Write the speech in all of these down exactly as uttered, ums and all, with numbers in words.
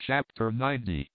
Chapter ninety.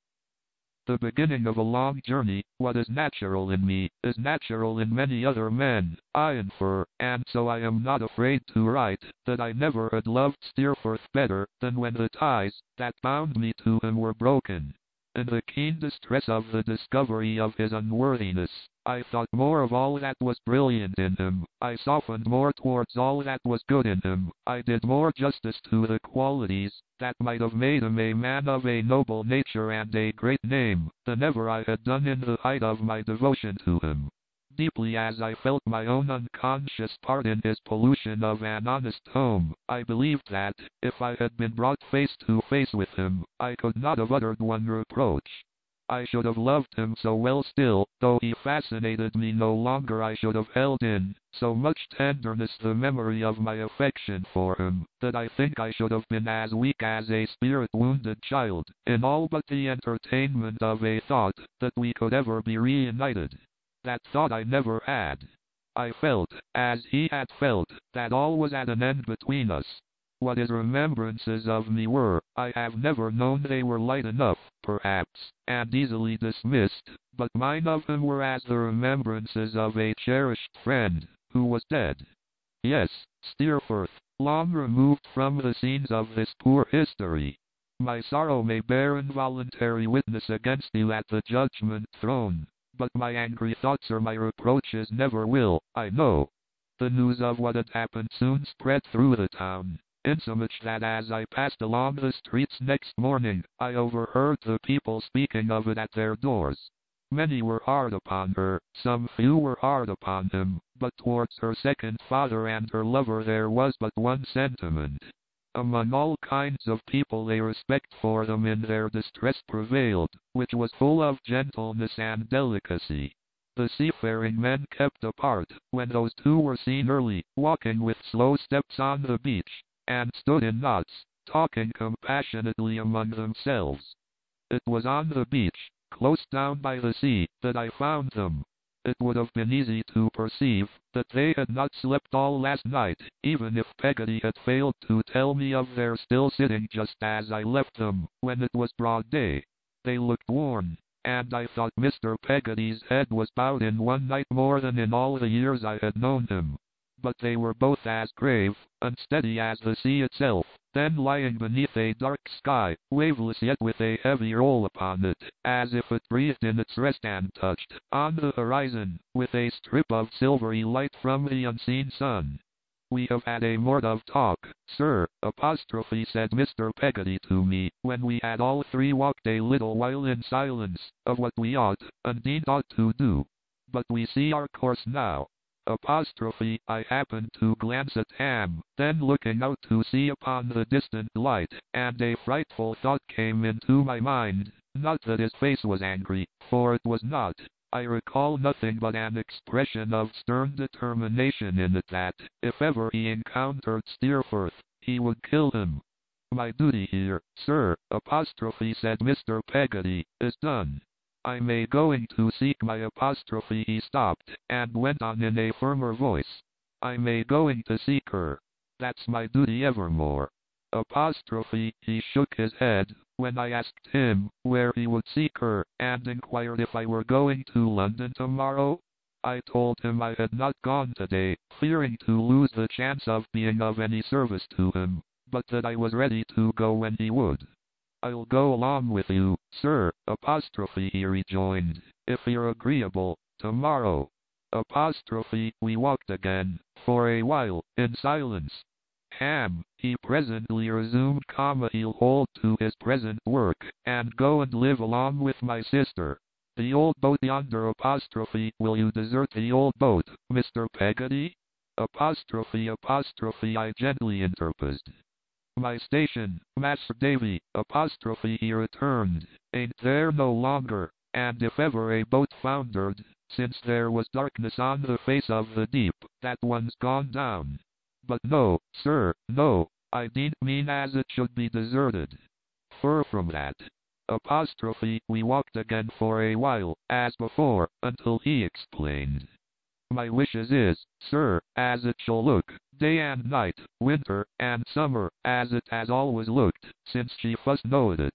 The beginning of a long journey. What is natural in me, is natural in many other men, I infer, and so I am not afraid to write, that I never had loved Steerforth better, than when the ties, that bound me to him were broken. In the keen distress of the discovery of his unworthiness, I thought more of all that was brilliant in him, I softened more towards all that was good in him, I did more justice to the qualities, that might have made him a man of a noble nature and a great name, than ever I had done in the height of my devotion to him. Deeply as I felt my own unconscious part in his pollution of an honest home, I believed that, if I had been brought face to face with him, I could not have uttered one reproach. I should have loved him so well still, though he fascinated me no longer. I should have held in so much tenderness the memory of my affection for him, that I think I should have been as weak as a spirit-wounded child, in all but the entertainment of a thought, that we could ever be reunited. That thought I never had. I felt, as he had felt, that all was at an end between us. What his remembrances of me were, I have never known. They were light enough, perhaps, and easily dismissed, but mine of him were as the remembrances of a cherished friend, who was dead. Yes, Steerforth, long removed from the scenes of this poor history. My sorrow may bear involuntary witness against you at the judgment throne, but my angry thoughts or my reproaches never will, I know. The news of what had happened soon spread through the town, insomuch that as I passed along the streets next morning, I overheard the people speaking of it at their doors. Many were hard upon her, some few were hard upon him, but towards her second father and her lover there was but one sentiment. Among all kinds of people a respect for them in their distress prevailed, which was full of gentleness and delicacy. The seafaring men kept apart, when those two were seen early, walking with slow steps on the beach, and stood in knots, talking compassionately among themselves. It was on the beach, close down by the sea, that I found them. It would have been easy to perceive that they had not slept all last night, even if Peggotty had failed to tell me of their still sitting just as I left them, when it was broad day. They looked worn, and I thought Mister Peggotty's head was bowed in one night more than in all the years I had known him. But they were both as grave, unsteady as the sea itself, then lying beneath a dark sky, waveless yet with a heavy roll upon it, as if it breathed in its rest, and touched, on the horizon, with a strip of silvery light from the unseen sun. "We have had a mort of talk, sir," apostrophe said Mister Peggotty to me, when we had all three walked a little while in silence, "of what we ought, indeed ought to do. But we see our course now." Apostrophe, I happened to glance at Ham, then looking out to sea upon the distant light, and a frightful thought came into my mind, not that his face was angry, for it was not. I recall nothing but an expression of stern determination in it that, if ever he encountered Steerforth, he would kill him. "My duty here, sir," apostrophe said Mister Peggotty, "is done. I may going to seek my apostrophe." He stopped, and went on in a firmer voice. "I may going to seek her. That's my duty evermore." Apostrophe, he shook his head, when I asked him where he would seek her, and inquired if I were going to London tomorrow. I told him I had not gone today, fearing to lose the chance of being of any service to him, but that I was ready to go when he would. "I'll go along with you, sir," apostrophe, he rejoined, "if you're agreeable, tomorrow." Apostrophe, we walked again, for a while, in silence. Ham, he presently resumed, comma, he'll hold to his present work, and go and live along with my sister. "The old boat yonder," apostrophe, "will you desert the old boat, Mister Peggotty?" Apostrophe, apostrophe, I gently interposed. "My station, Master Davy," apostrophe, he returned, "ain't there no longer, and if ever a boat foundered, since there was darkness on the face of the deep, that one's gone down. But no, sir, no, I didn't mean as it should be deserted. Fur from that." Apostrophe, we walked again for a while, as before, until he explained. "My wishes is, sir, as it shall look, day and night, winter and summer, as it has always looked, since she fust knowed it.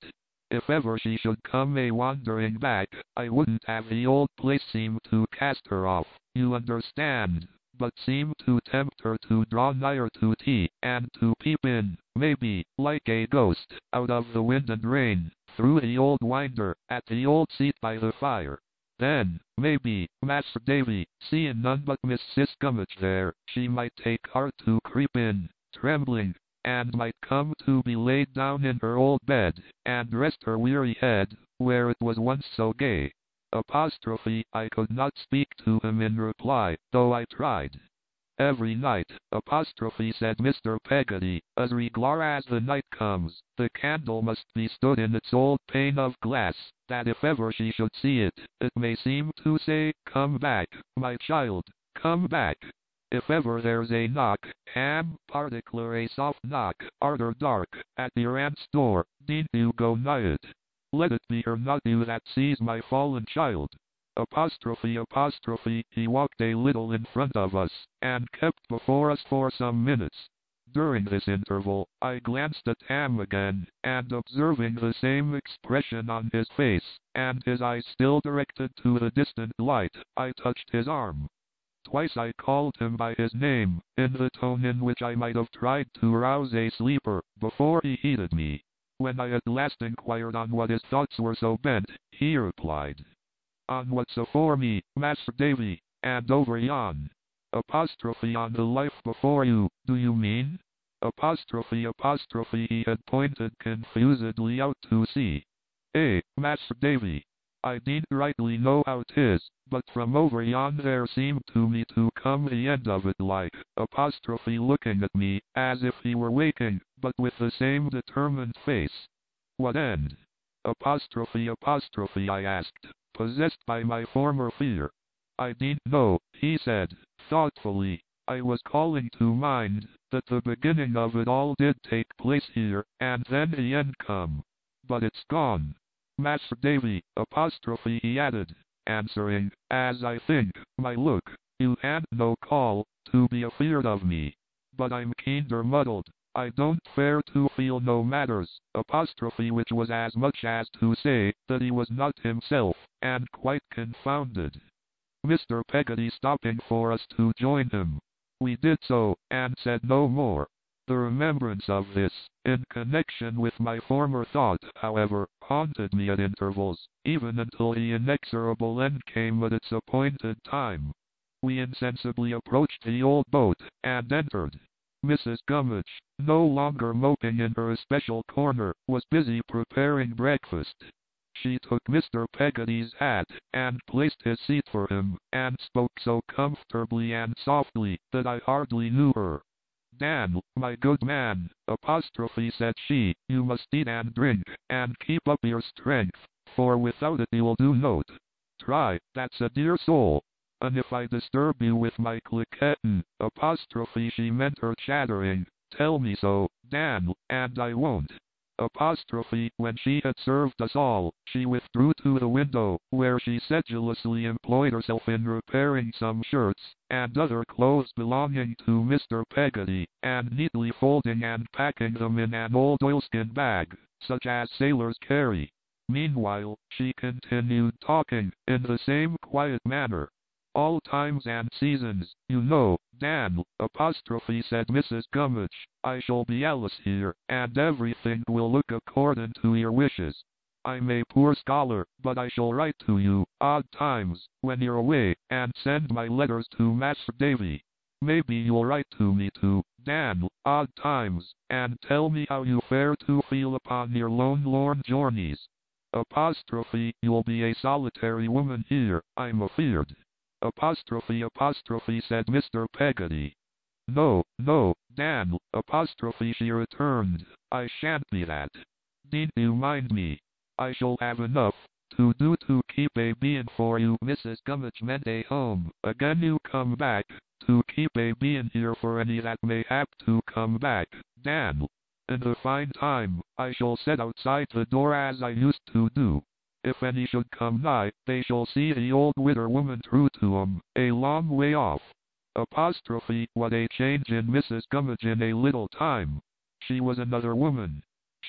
If ever she should come a-wandering back, I wouldn't have the old place seem to cast her off, you understand, but seem to tempt her to draw nigher to tea, and to peep in, maybe, like a ghost, out of the wind and rain, through the old winder, at the old seat by the fire. Then, maybe, Master Davy, seeing none but Miss Cis Gummidge there, she might take heart to creep in, trembling, and might come to be laid down in her old bed, and rest her weary head, where it was once so gay. Apostrophe, I could not speak to him in reply, though I tried. Every night, apostrophe, said Mister Peggotty, as reglar as the night comes, the candle must be stood in its old pane of glass, that if ever she should see it, it may seem to say, come back, my child, come back. If ever there's a knock, ham, particular a soft knock, arter dark, at your aunt's door, needn't you go nigh it. Let it be her, not you, that sees my fallen child. Apostrophe, apostrophe, he walked a little in front of us, and kept before us for some minutes. During this interval, I glanced at Ham again, and observing the same expression on his face, and his eyes still directed to the distant light, I touched his arm. Twice I called him by his name, in the tone in which I might have tried to rouse a sleeper, before he heeded me. When I at last inquired on what his thoughts were so bent, he replied, on what's afore me, Master Davy, and over yon. Apostrophe, on the life before you, do you mean? Apostrophe, apostrophe, he had pointed confusedly out to sea. Eh, Master Davy, I needn't rightly know how 'tis, but from over yon there seemed to me to come the end of it, like, apostrophe, looking at me, as if he were waking, but with the same determined face. What end? Apostrophe, apostrophe, I asked, possessed by my former fear. I needn't know, he said, thoughtfully. I was calling to mind, that the beginning of it all did take place here, and then the end come. But it's gone. Master Davy, apostrophe, he added, answering, as I think, my look, you han't no call, to be afeard of me. But I'm kinder muddled, I don't fare to feel no matters, apostrophe, which was as much as to say, that he was not himself, and quite confounded. Mister Peggotty stopping for us to join him. We did so, and said no more. The remembrance of this, in connection with my former thought, however, haunted me at intervals, even until the inexorable end came at its appointed time. We insensibly approached the old boat, and entered. Missus Gummidge, no longer moping in her especial corner, was busy preparing breakfast. She took Mister Peggotty's hat, and placed his seat for him, and spoke so comfortably and softly, that I hardly knew her. Dan, my good man, apostrophe, said she, you must eat and drink, and keep up your strength, for without it you'll do nought. Try, that's a dear soul. And if I disturb you with my cliquetin', apostrophe, she meant her chattering, tell me so, Dan, and I won't. Apostrophe, when she had served us all, she withdrew to the window, where she sedulously employed herself in repairing some shirts, and other clothes belonging to Mister Peggotty, and neatly folding and packing them in an old oilskin bag, such as sailors carry. Meanwhile, she continued talking, in the same quiet manner. All times and seasons, you know, Dan, apostrophe, said Missus Gummidge, I shall be Alice here, and everything will look according to your wishes. I'm a poor scholar, but I shall write to you, odd times, when you're away, and send my letters to Master Davy. Maybe you'll write to me too, Dan, odd times, and tell me how you fare to feel upon your lone lorn journeys. Apostrophe, you'll be a solitary woman here, I'm afeard. Apostrophe, apostrophe, said Mister Peggotty. No, no, Dan, apostrophe, she returned, I shan't be that. Needn't you mind me. I shall have enough to do to keep a bein' for you. Missus Gummidge meant a home, again you come back, to keep a bein' here for any that may hap to come back, Dan. In the fine time, I shall set outside the door as I used to do. If any should come nigh, they shall see the old widder woman true to 'em, a long way off. Apostrophe, what a change in Missus Gummidge in a little time. She was another woman.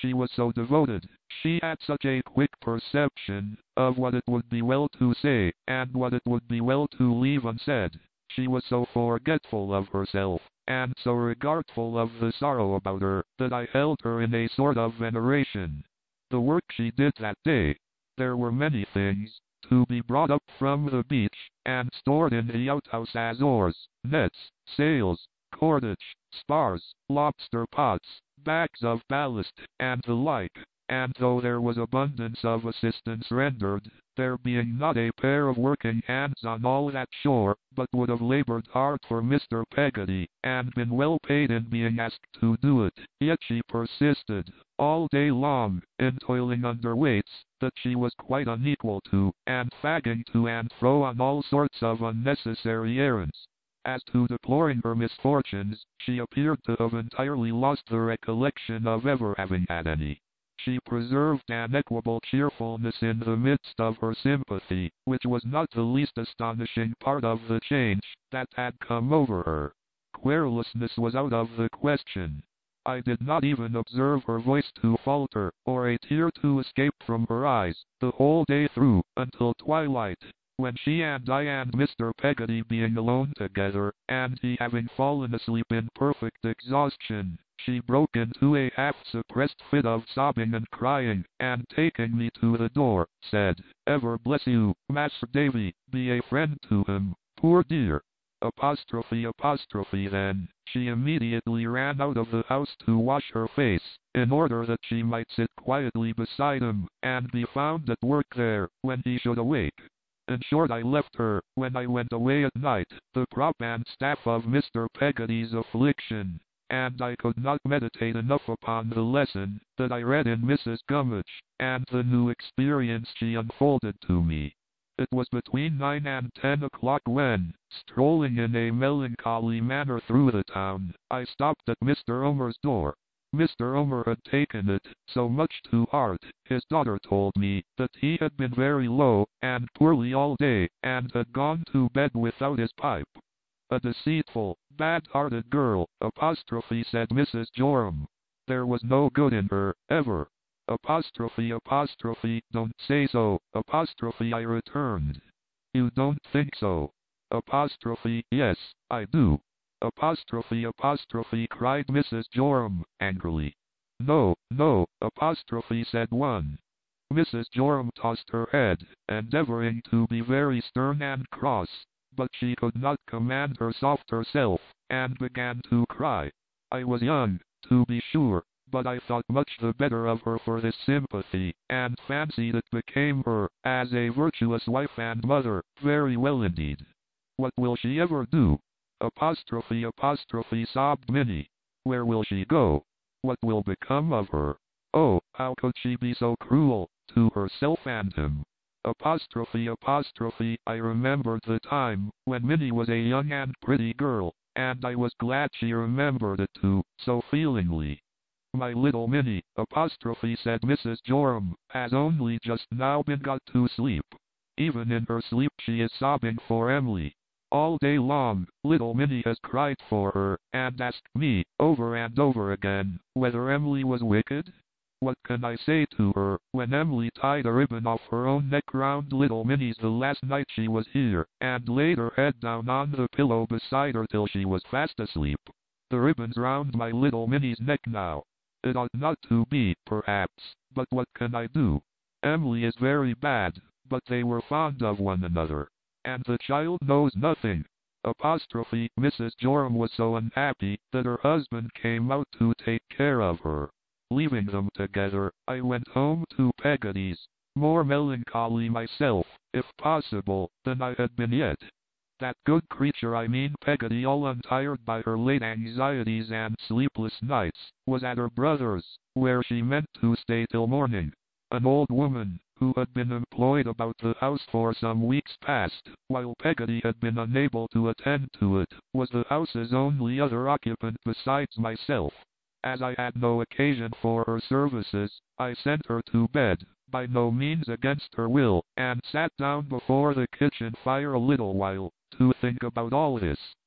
She was so devoted, she had such a quick perception of what it would be well to say, and what it would be well to leave unsaid. She was so forgetful of herself, and so regardful of the sorrow about her, that I held her in a sort of veneration. The work she did that day. There were many things to be brought up from the beach, and stored in the outhouse as oars, nets, sails, cordage, spars, lobster pots, bags of ballast, and the like, and though there was abundance of assistance rendered, there being not a pair of working hands on all that shore, but would have labored hard for Mister Peggotty, and been well paid in being asked to do it, yet she persisted, all day long, in toiling under weights that she was quite unequal to, and fagging to and fro on all sorts of unnecessary errands. As to deploring her misfortunes, she appeared to have entirely lost the recollection of ever having had any. She preserved an equable cheerfulness in the midst of her sympathy, which was not the least astonishing part of the change that had come over her. Querulousness was out of the question. I did not even observe her voice to falter, or a tear to escape from her eyes, the whole day through, until twilight, when she and I and Mister Peggotty being alone together, and he having fallen asleep in perfect exhaustion, she broke into a half-suppressed fit of sobbing and crying, and taking me to the door, said, "Ever bless you, Mas'r Davy, be a friend to him, poor dear." Apostrophe apostrophe then, she immediately ran out of the house to wash her face, in order that she might sit quietly beside him, and be found at work there, when he should awake. In short, I left her, when I went away at night, the prop and staff of Mister Peggotty's affliction, and I could not meditate enough upon the lesson that I read in Missus Gummidge, and the new experience she unfolded to me. It was between nine and ten o'clock when, strolling in a melancholy manner through the town, I stopped at Mister Omer's door. Mister Omer had taken it so much to heart, his daughter told me, that he had been very low and poorly all day, and had gone to bed without his pipe. A deceitful, bad-hearted girl, apostrophe said Missus Joram. There was no good in her, ever. Apostrophe apostrophe, don't say so, apostrophe I returned. You don't think so? Apostrophe, yes, I do. Apostrophe apostrophe cried Missus Joram, angrily. No, no, apostrophe said one. Missus Joram tossed her head, endeavoring to be very stern and cross, but she could not command her softer self, and began to cry. I was young, to be sure, but I thought much the better of her for this sympathy, and fancied it became her, as a virtuous wife and mother, very well indeed. What will she ever do? Apostrophe apostrophe sobbed Minnie. Where will she go? What will become of her? Oh, how could she be so cruel to herself and him? Apostrophe apostrophe I remembered the time when Minnie was a young and pretty girl, and I was glad she remembered it too, so feelingly. My little Minnie, apostrophe said Missus Joram, has only just now been got to sleep. Even in her sleep she is sobbing for Emily. All day long, little Minnie has cried for her, and asked me, over and over again, whether Emily was wicked. What can I say to her, when Emily tied a ribbon off her own neck round little Minnie's the last night she was here, and laid her head down on the pillow beside her till she was fast asleep? The ribbon's round my little Minnie's neck now. It ought not to be, perhaps, but what can I do? Emily is very bad, but they were fond of one another, and the child knows nothing. Apostrophe Missus Joram was so unhappy that her husband came out to take care of her. Leaving them together, I went home to Peggotty's, more melancholy myself, if possible, than I had been yet. That good creature, I mean Peggotty, all untired by her late anxieties and sleepless nights, was at her brother's, where she meant to stay till morning. An old woman, who had been employed about the house for some weeks past, while Peggotty had been unable to attend to it, was the house's only other occupant besides myself. As I had no occasion for her services, I sent her to bed, by no means against her will, and sat down before the kitchen fire a little while, to think about all this.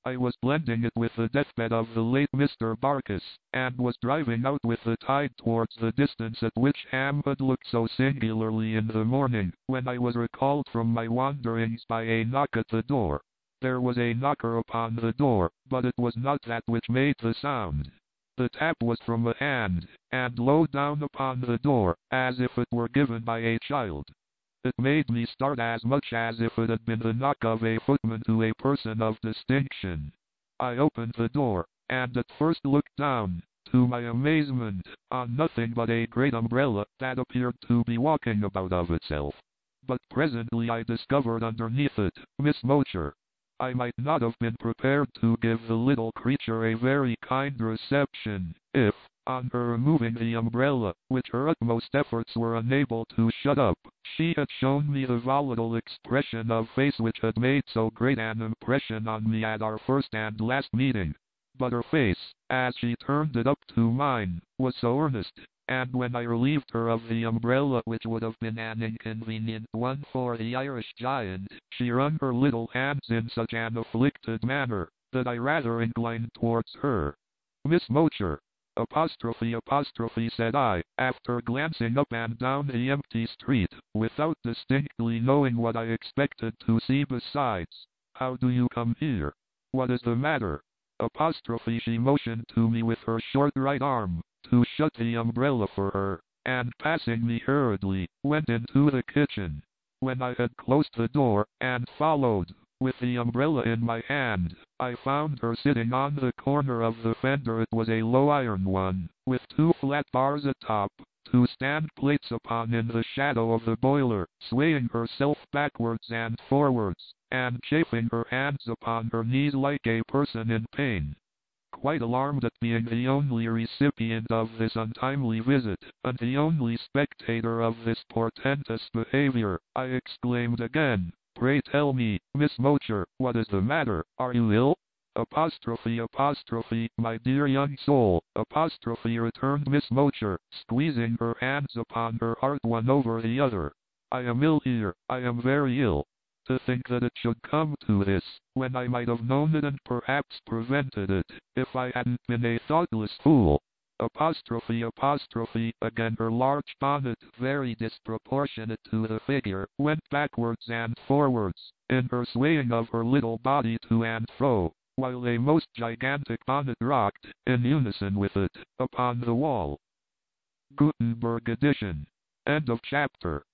I was blending it with the deathbed of the late Mister Barkis, and was driving out with the tide towards the distance at which Ham had looked so singularly in the morning, when I was recalled from my wanderings by a knock at the door. There was a knocker upon the door, but it was not that which made the sound. The tap was from a hand, and low down upon the door, as if it were given by a child. It made me start as much as if it had been the knock of a footman to a person of distinction. I opened the door, and at first looked down, to my amazement, on nothing but a great umbrella that appeared to be walking about of itself. But presently I discovered underneath it Miss Mowcher. I might not have been prepared to give the little creature a very kind reception, if, on her removing the umbrella, which her utmost efforts were unable to shut up, she had shown me the volatile expression of face which had made so great an impression on me at our first and last meeting. But her face, as she turned it up to mine, was so earnest, and when I relieved her of the umbrella, which would have been an inconvenient one for the Irish giant, she wrung her little hands in such an afflicted manner, that I rather inclined towards her. Miss Mowcher, apostrophe apostrophe said I, after glancing up and down the empty street, without distinctly knowing what I expected to see besides. How do you come here? What is the matter? Apostrophe she motioned to me with her short right arm, to shut the umbrella for her, and passing me hurriedly, went into the kitchen. When I had closed the door, and followed, with the umbrella in my hand, I found her sitting on the corner of the fender. It was a low iron one, with two flat bars atop, to stand plates upon in the shadow of the boiler, swaying herself backwards and forwards, and chafing her hands upon her knees like a person in pain. Quite alarmed at being the only recipient of this untimely visit, and the only spectator of this portentous behavior, I exclaimed again, "Pray tell me, Miss Mowcher, what is the matter? Are you ill?" Apostrophe apostrophe, my dear young soul, apostrophe returned Miss Mowcher, squeezing her hands upon her heart one over the other. I am ill here, I am very ill. To think that it should come to this, when I might have known it and perhaps prevented it, if I hadn't been a thoughtless fool. Apostrophe apostrophe, again her large bonnet, very disproportionate to the figure, went backwards and forwards, in her swaying of her little body to and fro, while a most gigantic bonnet rocked, in unison with it, upon the wall. Gutenberg edition. End of chapter.